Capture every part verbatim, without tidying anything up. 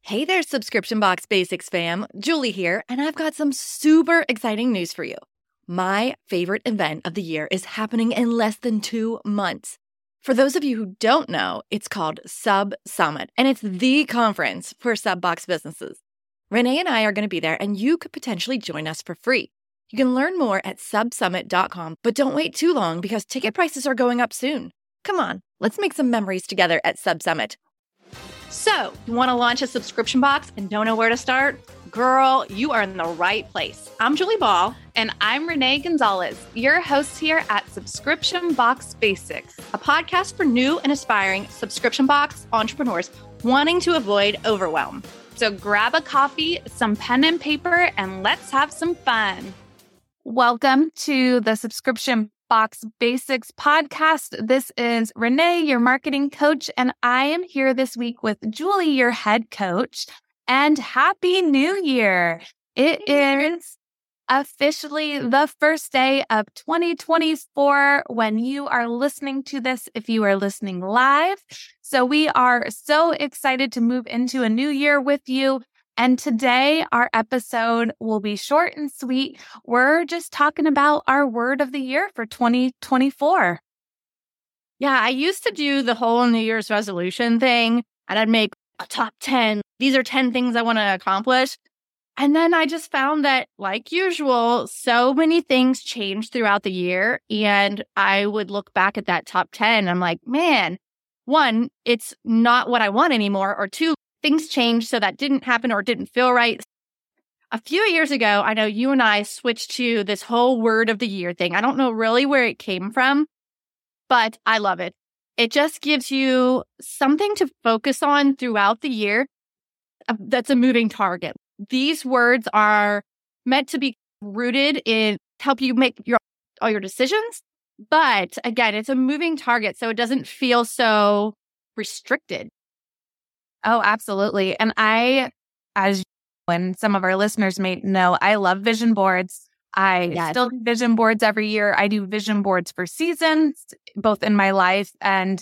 Hey there, Subscription Box Basics fam. Julie here, and I've got some super exciting news for you. My favorite event of the year is happening in less than two months. For those of you who don't know, it's called Sub Summit, and it's the conference for sub box businesses. Renee and I are going to be there, and you could potentially join us for free. You can learn more at sub summit dot com, but don't wait too long because ticket prices are going up soon. Come on, let's make some memories together at Sub Summit. So, you want to launch a subscription box and don't know where to start? Girl, you are in the right place. I'm Julie Ball. And I'm Renee Gonzalez, your host here at Subscription Box Basics, a podcast for new and aspiring subscription box entrepreneurs wanting to avoid overwhelm. So grab a coffee, some pen and paper, and let's have some fun. Welcome to the Subscription Box Basics podcast. This is Renee, your marketing coach, and I am here this week with Julie, your head coach. And Happy New Year! It is officially the first day of twenty twenty-four when you are listening to this, if you are listening live. So we are so excited to move into a new year with you. And today our episode will be short and sweet. We're just talking about our word of the year for twenty twenty-four. Yeah, I used to do the whole New Year's resolution thing, and I'd make a top ten. These are ten things I want to accomplish. And then I just found that, like usual, so many things change throughout the year. And I would look back at that top ten. I'm like, man, one, it's not what I want anymore. Or two, things changed, so that didn't happen or didn't feel right. A few years ago, I know you and I switched to this whole word of the year thing. I don't know really where it came from, but I love it. It just gives you something to focus on throughout the year that's a moving target. These words are meant to be rooted in help you make your all your decisions. But again, it's a moving target, so it doesn't feel so restricted. Oh, absolutely. And I, as when some of our listeners may know, I love vision boards. I yes. still do vision boards every year. I do vision boards for seasons, both in my life. And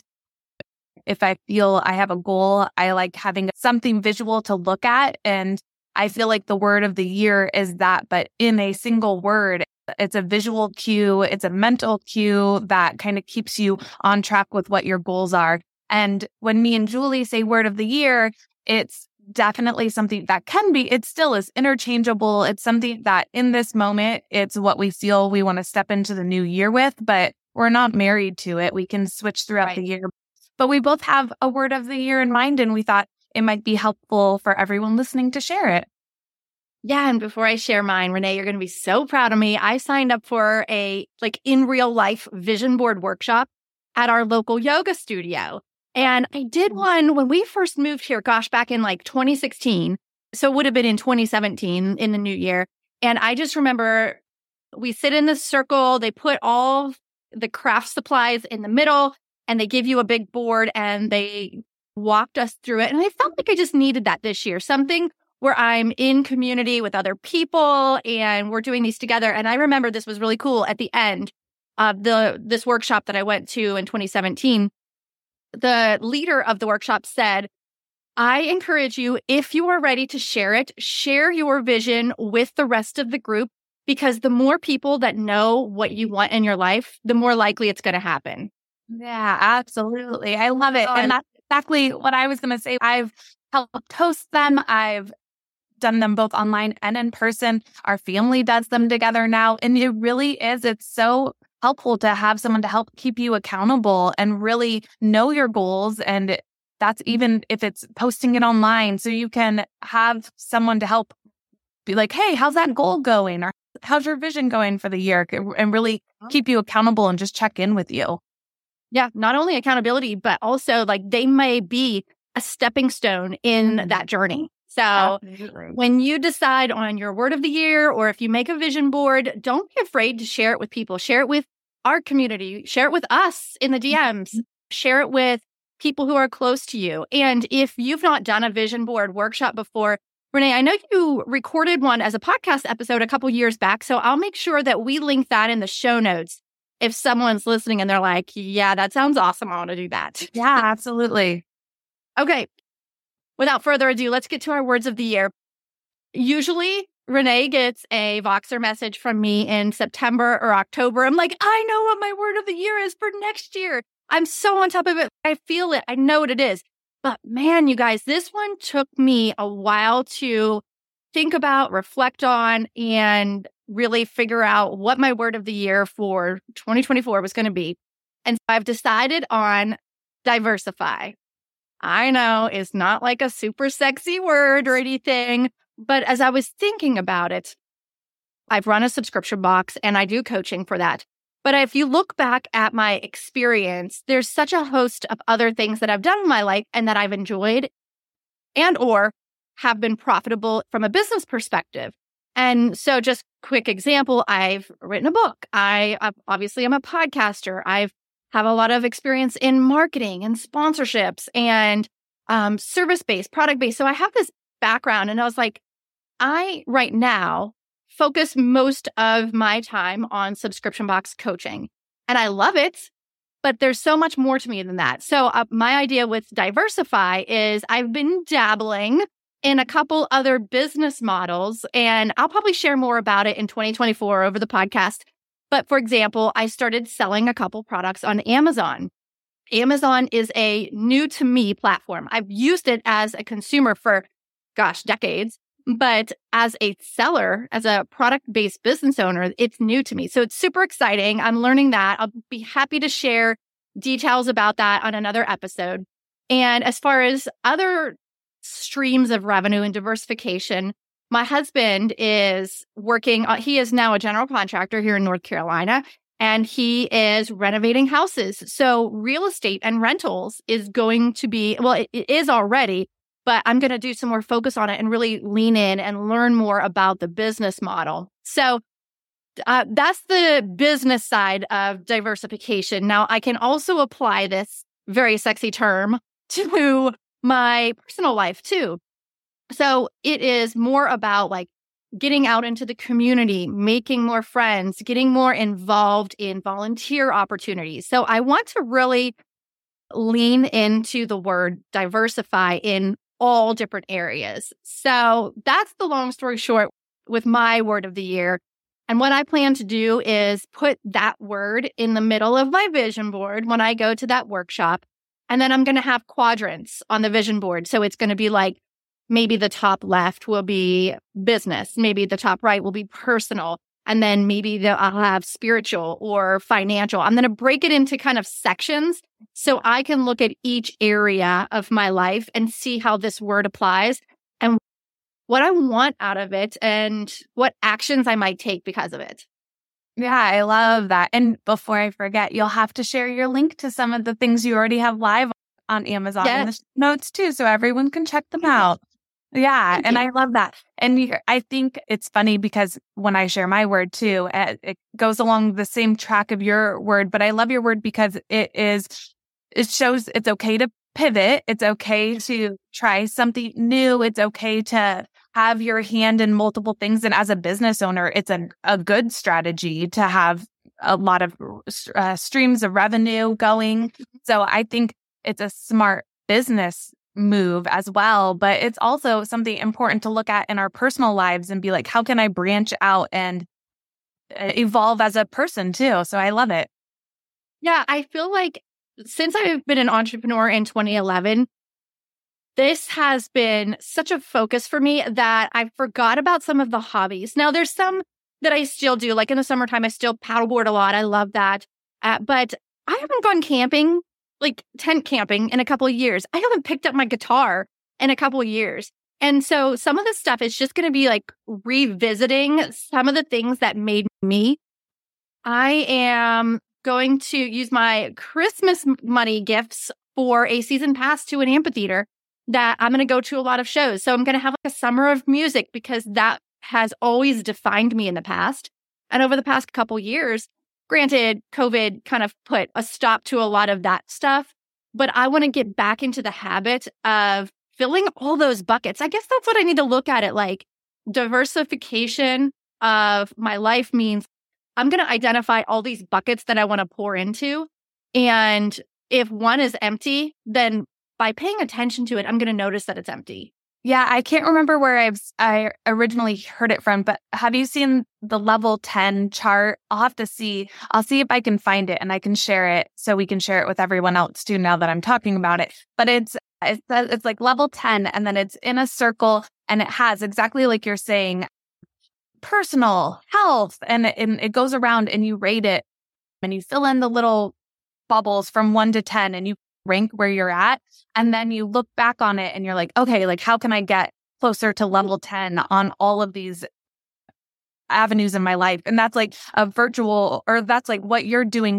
if I feel I have a goal, I like having something visual to look at. And I feel like the word of the year is that, but in a single word. It's a visual cue. It's a mental cue that kind of keeps you on track with what your goals are. And when me and Julie say word of the year, it's definitely something that can be, it still is interchangeable. It's something that in this moment, it's what we feel we want to step into the new year with, but we're not married to it. We can switch throughout right. the year. But we both have a word of the year in mind, and we thought it might be helpful for everyone listening to share it. Yeah. And before I share mine, Renee, you're going to be so proud of me. I signed up for a like in real life vision board workshop at our local yoga studio. And I did one when we first moved here, gosh, back in like twenty sixteen. So it would have been in twenty seventeen in the new year. And I just remember we sit in this circle, they put all the craft supplies in the middle, and they give you a big board and they walked us through it. And I felt like I just needed that this year, something where I'm in community with other people and we're doing these together. And I remember this was really cool at the end of the this workshop that I went to in twenty seventeen. The leader of the workshop said, I encourage you, if you are ready to share it, share your vision with the rest of the group, because the more people that know what you want in your life, the more likely it's going to happen. Yeah, absolutely. I love it. Oh, and that's exactly what I was going to say. I've helped host them. I've done them both online and in person. Our family does them together now. And it really is, it's so helpful to have someone to help keep you accountable and really know your goals. And that's even if it's posting it online. So you can have someone to help be like, hey, how's that goal going? Or how's your vision going for the year? And really keep you accountable and just check in with you. Yeah, not only accountability, but also like they may be a stepping stone in mm-hmm. that journey. So Absolutely. When you decide on your word of the year, or if you make a vision board, don't be afraid to share it with people. Share it with our community. Share it with us in the D Ms. Mm-hmm. Share it with people who are close to you. And if you've not done a vision board workshop before, Renee, I know you recorded one as a podcast episode a couple years back, so I'll make sure that we link that in the show notes. If someone's listening and they're like, yeah, that sounds awesome, I want to do that. Yeah, absolutely. Okay. without further ado, let's get to our words of the year. Usually, Renee gets a Voxer message from me in September or October. I'm like, I know what my word of the year is for next year. I'm so on top of it. I feel it. I know what it is. But man, you guys, this one took me a while to think about, reflect on, and really figure out what my word of the year for twenty twenty-four was going to be. And so I've decided on diversify. I know it's not like a super sexy word or anything, but as I was thinking about it, I've run a subscription box and I do coaching for that. But if you look back at my experience, there's such a host of other things that I've done in my life and that I've enjoyed and or have been profitable from a business perspective. And so just quick example, I've written a book. I I've, obviously am a podcaster. I've have a lot of experience in marketing and sponsorships and um, service-based, product-based. So I have this background and I was like, I right now focus most of my time on subscription box coaching. And I love it, but there's so much more to me than that. So uh, my idea with Diversify is I've been dabbling in a couple other business models, and I'll probably share more about it in twenty twenty-four over the podcast. But for example, I started selling a couple products on Amazon. Amazon is a new to me platform. I've used it as a consumer for, gosh, decades. But as a seller, as a product-based business owner, it's new to me. So it's super exciting. I'm learning that. I'll be happy to share details about that on another episode. And as far as other streams of revenue and diversification, my husband is working, uh, he is now a general contractor here in North Carolina, and he is renovating houses. So real estate and rentals is going to be, well, it, it is already, but I'm going to do some more focus on it and really lean in and learn more about the business model. So uh, that's the business side of diversification. Now, I can also apply this very sexy term to my personal life too. So it is more about like getting out into the community, making more friends, getting more involved in volunteer opportunities. So I want to really lean into the word diversify in all different areas. So that's the long story short with my word of the year. And what I plan to do is put that word in the middle of my vision board when I go to that workshop. And then I'm going to have quadrants on the vision board. So it's going to be like, maybe the top left will be business. Maybe the top right will be personal. And then maybe the, I'll have spiritual or financial. I'm going to break it into kind of sections so I can look at each area of my life and see how this word applies and what I want out of it and what actions I might take because of it. Yeah, I love that. And before I forget, you'll have to share your link to some of the things you already have live on Amazon yes. in the notes too, so everyone can check them out. Yeah, Thank and you. I love that. And you, I think it's funny because when I share my word too, it, it goes along the same track of your word, but I love your word because it is, it shows it's okay to pivot. It's okay to try something new. It's okay to have your hand in multiple things. And as a business owner, it's a, a good strategy to have a lot of uh, streams of revenue going. So I think it's a smart business move as well, but it's also something important to look at in our personal lives and be like, how can I branch out and evolve as a person too? So I love it. Yeah, I feel like since I've been an entrepreneur in twenty eleven, this has been such a focus for me that I forgot about some of the hobbies. Now, there's some that I still do. Like in the summertime, I still paddleboard a lot. I love that. Uh, but I haven't gone camping, like tent camping, in a couple of years. I haven't picked up my guitar in a couple of years. And so some of this stuff is just going to be like revisiting some of the things that made me. I am going to use my Christmas money gifts for a season pass to an amphitheater that I'm going to go to a lot of shows. So I'm going to have like a summer of music because that has always defined me in the past. And over the past couple years, granted, COVID kind of put a stop to a lot of that stuff, but I want to get back into the habit of filling all those buckets. I guess that's what I need to look at it like. Diversification of my life means I'm going to identify all these buckets that I want to pour into. And if one is empty, then by paying attention to it, I'm going to notice that it's empty. Yeah, I can't remember where I've I originally heard it from, but have you seen the level ten chart? I'll have to see. I'll see if I can find it and I can share it so we can share it with everyone else too now that I'm talking about it. But it's it's it's like level ten, and then it's in a circle, and it has exactly like you're saying, personal, health, and it, and it goes around and you rate it and you fill in the little bubbles from one to ten and you rank where you're at. And then you look back on it and you're like, okay, like how can I get closer to level ten on all of these avenues in my life? And that's like a virtual, or that's like what you're doing,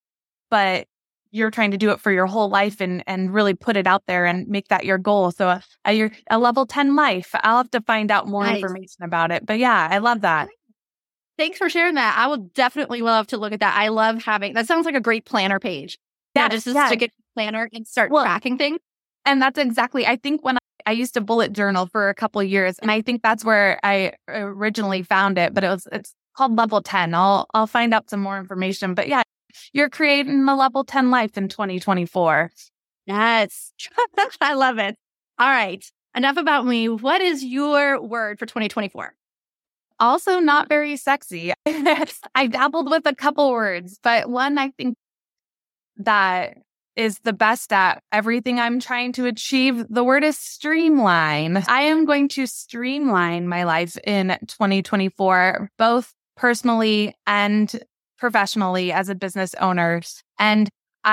but you're trying to do it for your whole life and, and really put it out there and make that your goal. So a, a, your, a level ten life, I'll have to find out more nice. information about it. But yeah, I love that. Thanks for sharing that. I will definitely love to look at that. I love having, that sounds like a great planner page. Yeah, just yes. to get a planner and start well, tracking things. And that's exactly, I think when I, I used to bullet journal for a couple of years, and I think that's where I originally found it, but it was, it's called Level ten. I'll, I'll find out some more information, but yeah, you're creating a level ten life in twenty twenty-four. Yes. I love it. All right. Enough about me. What is your word for twenty twenty-four? Also not very sexy. I dabbled with a couple words, but one I think that is the best at everything I'm trying to achieve. The word is streamline. I am going to streamline my life in twenty twenty-four, both personally and professionally as a business owner. And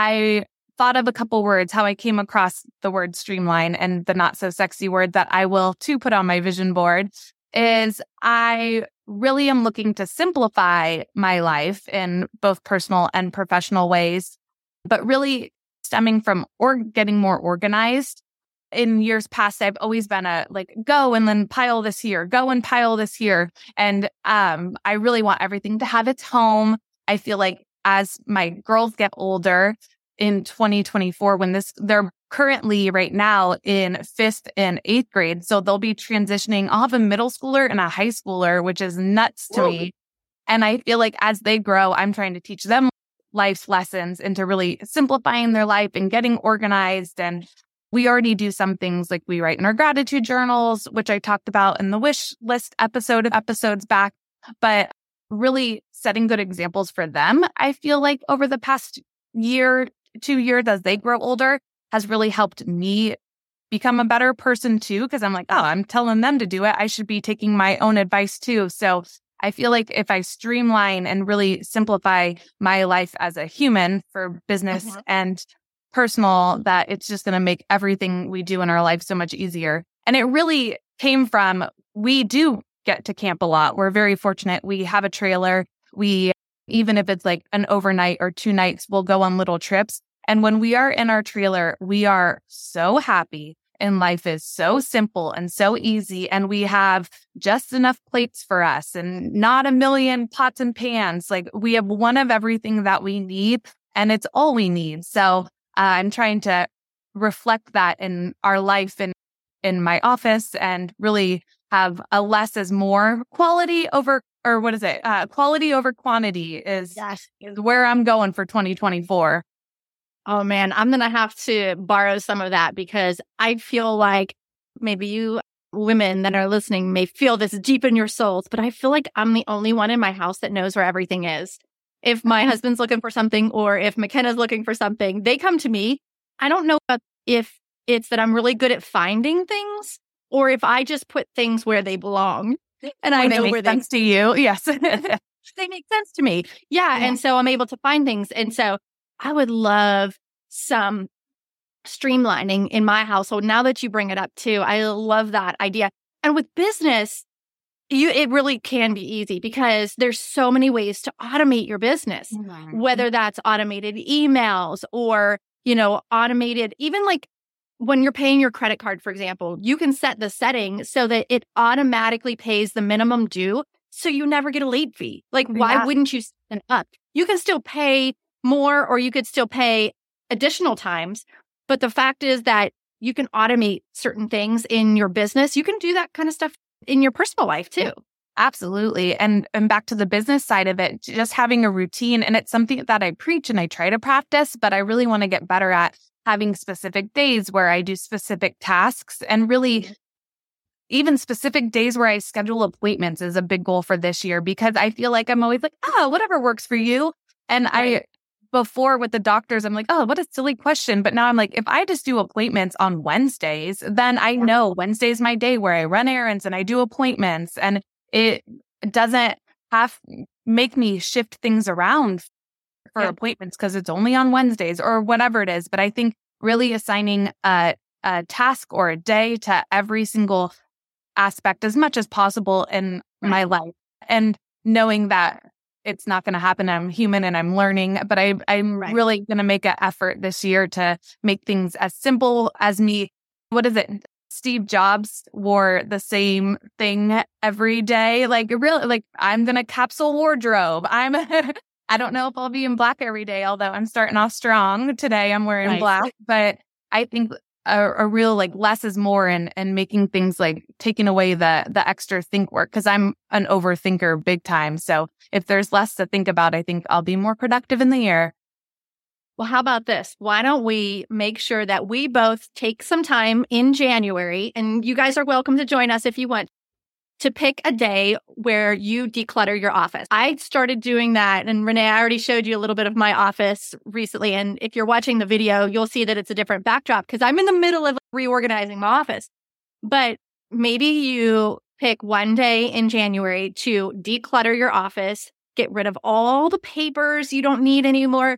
I thought of a couple words, how I came across the word streamline, and the not so sexy word that I will too put on my vision board is I really am looking to simplify my life in both personal and professional ways, but really stemming from or getting more organized. In years past, I've always been a like, go and then pile this here, go and pile this here. And um, I really want everything to have its home. I feel like as my girls get older in twenty twenty-four, when this, they're currently right now in fifth and eighth grade. So they'll be transitioning. I'll have a middle schooler and a high schooler, which is nuts to Whoa. me. And I feel like as they grow, I'm trying to teach them life's lessons into really simplifying their life and getting organized. And we already do some things like we write in our gratitude journals, which I talked about in the wish list episode of episodes back, but really setting good examples for them. I feel like over the past year, two years as they grow older has really helped me become a better person too. Cause I'm like, oh, I'm telling them to do it. I should be taking my own advice too. So I feel like if I streamline and really simplify my life as a human for business mm-hmm. and personal, that it's just going to make everything we do in our life so much easier. And it really came from, we do get to camp a lot. We're very fortunate. We have a trailer. We, even if it's like an overnight or two nights, we'll go on little trips. And when we are in our trailer, we are so happy and life is so simple and so easy. And we have just enough plates for us and not a million pots and pans. Like we have one of everything that we need and it's all we need. So Uh, I'm trying to reflect that in our life and in my office and really have a less is more quality over, or what is it? Uh, quality over quantity is, yes. is where I'm going for twenty twenty-four. Oh man, I'm going to have to borrow some of that because I feel like maybe you women that are listening may feel this deep in your souls, but I feel like I'm the only one in my house that knows where everything is. If my husband's looking for something or if McKenna's looking for something, they come to me. I don't know if it's that I'm really good at finding things or if I just put things where they belong. And I know where they make sense to you. Yes. They make sense to me. Yeah, yeah. And so I'm able to find things. And so I would love some streamlining in my household. Now that you bring it up too, I love that idea. And with business, You, it really can be easy because there's so many ways to automate your business, mm-hmm. whether that's automated emails or, you know, automated, even like when you're paying your credit card, for example, you can set the setting so that it automatically pays the minimum due. So you never get a late fee. Like, why yeah. wouldn't you set it up? You can still pay more or you could still pay additional times. But the fact is that you can automate certain things in your business. You can do that kind of stuff in your personal life too. Absolutely. And and back to the business side of it, just having a routine. And it's something that I preach and I try to practice, but I really want to get better at having specific days where I do specific tasks, and really even specific days where I schedule appointments is a big goal for this year, because I feel like I'm always like, oh, whatever works for you. And right. I, before with the doctors, I'm like, oh, what a silly question. But now I'm like, if I just do appointments on Wednesdays, then I know Wednesday's my day where I run errands and I do appointments, and it doesn't have make me shift things around for yeah. appointments because it's only on Wednesdays or whatever it is. But I think really assigning a, a task or a day to every single aspect as much as possible in right. my life, and knowing that it's not going to happen. I'm human and I'm learning, but I, I'm right. really going to make an effort this year to make things as simple as me. What is it? Steve Jobs wore the same thing every day. Like really, like I'm going to capsule wardrobe. I'm, I don't know if I'll be in black every day, although I'm starting off strong. Today I'm wearing nice. black, but I think a, a real like less is more, and and making things like taking away the the extra think work, because I'm an overthinker big time. So if there's less to think about, I think I'll be more productive in the year. Well, how about this? Why don't we make sure that we both take some time in January, and you guys are welcome to join us if you want, to pick a day where you declutter your office. I started doing that. And Renee, I already showed you a little bit of my office recently. And if you're watching the video, you'll see that it's a different backdrop because I'm in the middle of reorganizing my office. But maybe you pick one day in January to declutter your office, get rid of all the papers you don't need anymore,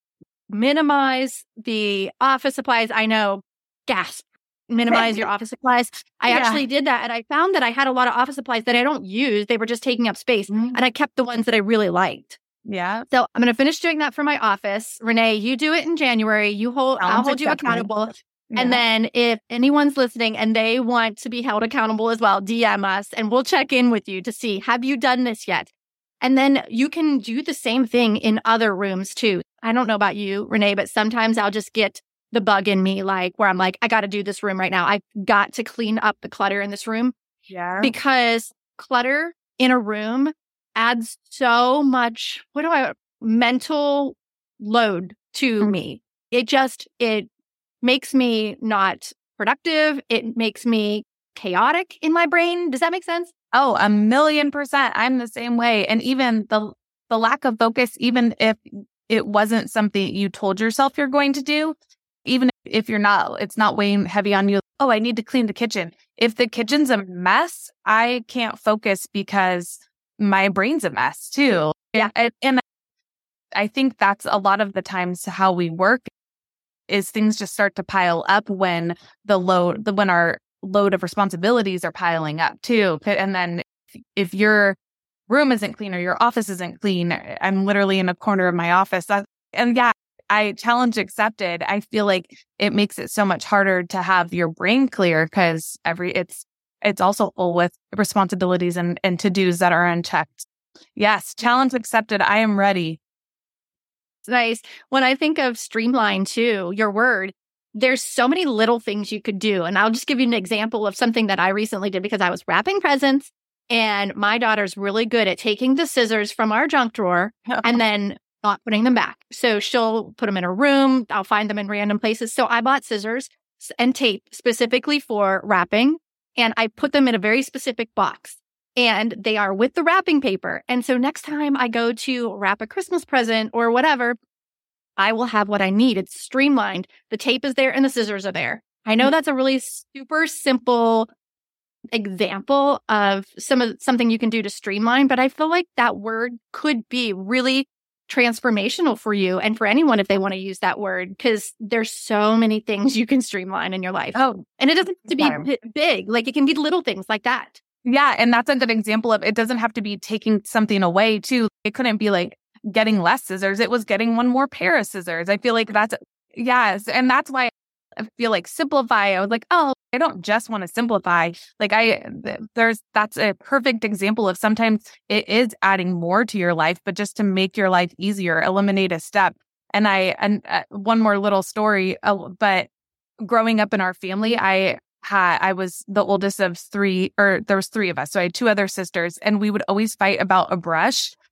minimize the office supplies. I know, gasp. Minimize your office supplies. I yeah. actually did that, and I found that I had a lot of office supplies that I don't use. They were just taking up space, mm-hmm. and I kept the ones that I really liked. Yeah. So I'm going to finish doing that for my office. Renee, you do it in January. You hold. Sounds I'll hold you accountable. Yeah. And then if anyone's listening and they want to be held accountable as well, D M us, and we'll check in with you to see, have you done this yet? And then you can do the same thing in other rooms too. I don't know about you, Renee, but sometimes I'll just get the bug in me, like where I'm like, I got to do this room right now. I've got to clean up the clutter in this room. Yeah. Because clutter in a room adds so much, what do I, mental load to mm-hmm. me. It just, it makes me not productive. It makes me chaotic in my brain. Does that make sense? Oh, a million percent. I'm the same way. And even the the lack of focus, even if it wasn't something you told yourself you're going to do, even if you're not, it's not weighing heavy on you. Oh, I need to clean the kitchen. If the kitchen's a mess, I can't focus because my brain's a mess too. Yeah. And, and I think that's a lot of the times how we work is things just start to pile up when the load, the, when our load of responsibilities are piling up too. And then if your room isn't clean or your office isn't clean, I'm literally in a corner of my office. That, and yeah, I challenge accepted. I feel like it makes it so much harder to have your brain clear because every it's it's also full with responsibilities and, and to-dos that are unchecked. Yes, challenge accepted. I am ready. Nice. When I think of streamline too, your word, there's so many little things you could do. And I'll just give you an example of something that I recently did because I was wrapping presents, and my daughter's really good at taking the scissors from our junk drawer and then not putting them back. So she'll put them in her room. I'll find them in random places. So I bought scissors and tape specifically for wrapping, and I put them in a very specific box, and they are with the wrapping paper. And so next time I go to wrap a Christmas present or whatever, I will have what I need. It's streamlined. The tape is there and the scissors are there. I know that's a really super simple example of some of something you can do to streamline, but I feel like that word could be really transformational for you and for anyone if they want to use that word, because there's so many things you can streamline in your life. Oh, and it doesn't have to be yeah. big. Like it can be little things like that. Yeah. And that's a good example of it doesn't have to be taking something away too. It couldn't be like getting less scissors. It was getting one more pair of scissors. I feel like that's, yes. And that's why I feel like simplify. I was like, oh, I don't just want to simplify. Like I, there's, that's a perfect example of sometimes it is adding more to your life, but just to make your life easier, eliminate a step. And I, and uh, one more little story, uh, but growing up in our family, I had, I was the oldest of three, or there was three of us. So I had two other sisters, and we would always fight about a brush.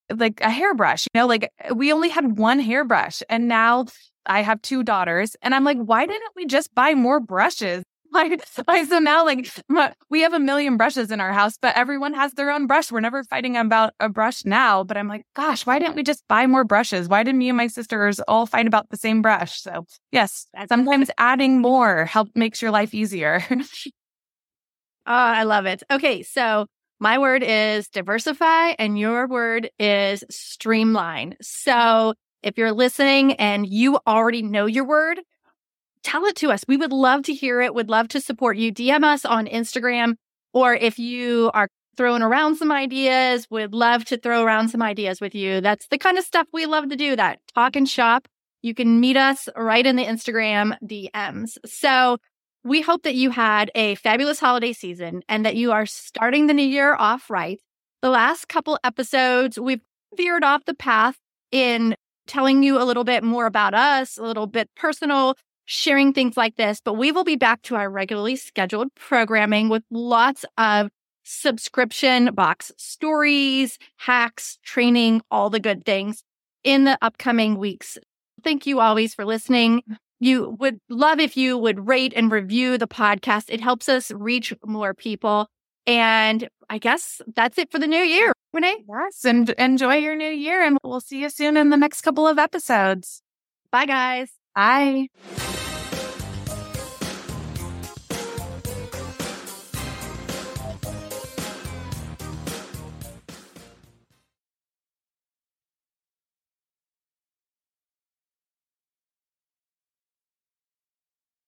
like a hairbrush, you know, like we only had one hairbrush and now I have two daughters and I'm like, why didn't we just buy more brushes? Like, like so now like my, we have a million brushes in our house, but everyone has their own brush. We're never fighting about a brush now, but I'm like, gosh, why didn't we just buy more brushes? Why did me and my sisters all fight about the same brush? So yes, sometimes adding more help makes your life easier. Oh, I love it. Okay. So my word is diversify and your word is streamline. So if you're listening and you already know your word, tell it to us. We would love to hear it. Would love to support you. D M us on Instagram. Or if you are throwing around some ideas, would love to throw around some ideas with you. That's the kind of stuff we love to do, that talk and shop. You can meet us right in the Instagram D Ms. So we hope that you had a fabulous holiday season and that you are starting the new year off right. The last couple episodes, we've veered off the path in telling you a little bit more about us, a little bit personal, sharing things like this, but we will be back to our regularly scheduled programming with lots of subscription box stories, hacks, training, all the good things in the upcoming weeks. Thank you always for listening. You would love if you would rate and review the podcast. It helps us reach more people. And I guess that's it for the new year. Renee? Yes, and enjoy your new year, and we'll see you soon in the next couple of episodes. Bye, guys. Bye.